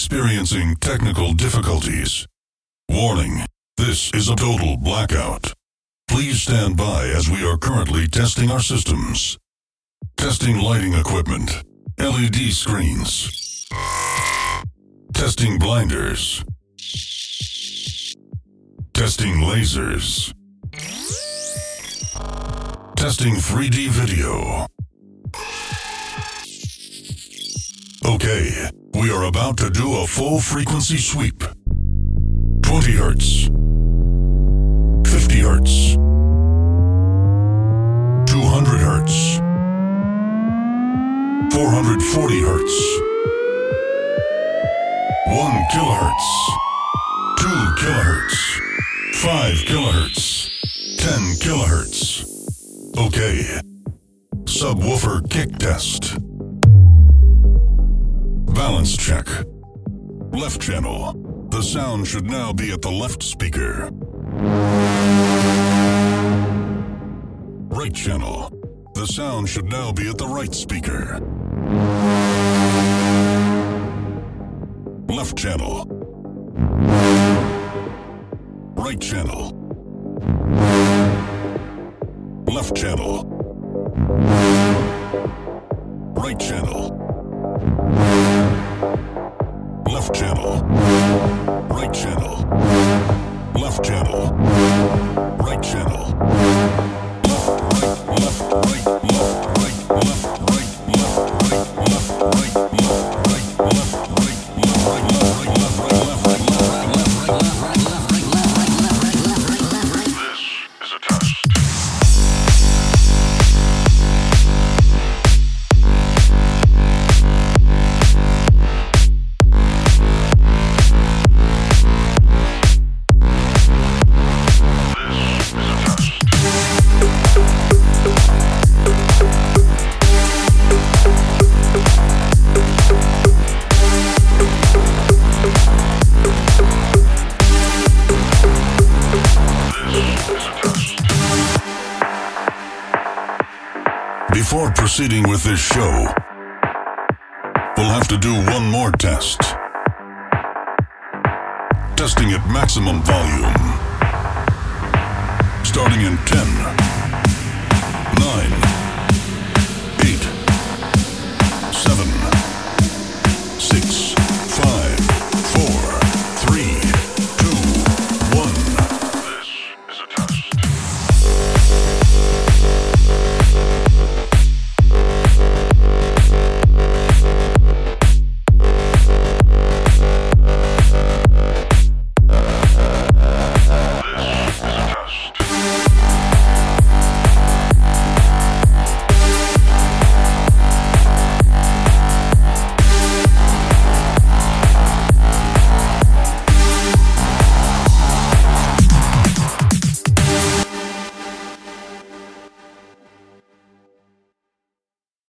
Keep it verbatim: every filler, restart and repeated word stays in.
experiencing technical difficulties. Warning, this is a total blackout. Please stand by as we are currently testing our systems. Testing lighting equipment, L E D screens. Testing blinders. Testing lasers. Testing three D video. Okay, we are about to do a full frequency sweep. twenty hertz. fifty hertz. two hundred hertz. four hundred forty hertz. one kilohertz. two kilohertz. five kilohertz. ten kilohertz. Okay. Subwoofer kick test. Balance check. Left channel. The sound should now be at the left speaker. Right channel. The sound should now be at the right speaker. Left channel. Right channel. Left channel. Right channel. Left channel. Right channel. Left channel. Right channel. Left, right, left, right, left, right, left, right, left, right, left, right, left, right, left, right, left, right, left, right, left, right, left, right, left, right, left, right, left, right, left, right, left, right, left, right, left, right, left, right. This is a test. Before proceeding with this show, we'll have to do one more test. Testing at maximum volume. Starting in ten, nine,